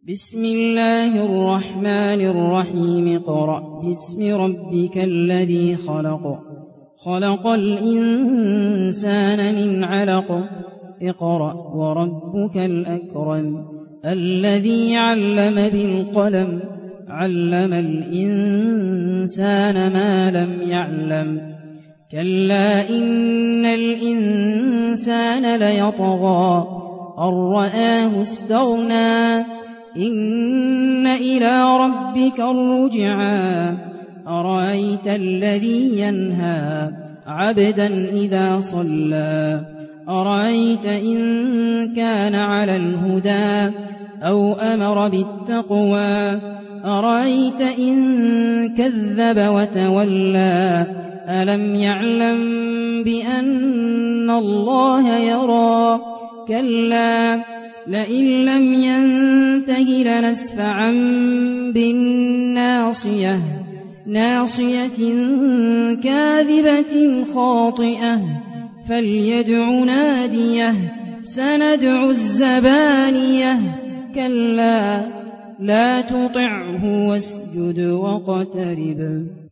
بسم الله الرحمن الرحيم اقرأ باسم ربك الذي خلق خلق الإنسان من علق اقرأ وربك الأكرم الذي علم بالقلم علم الإنسان ما لم يعلم كلا إن الإنسان ليطغى أن رآه استغنى إن إلى ربك الرجعى أرأيت الذي ينهى عبدا إذا صلى أرأيت إن كان على الهدى أو أمر بالتقوى أرأيت إن كذب وتولى ألم يعلم بأن الله يرى كلا لئن لم ينته لنسفعا بالناصية ناصية كاذبة خاطئة فليدع ناديه سندع الزبانية كلا لا تطعه واسجد واقترب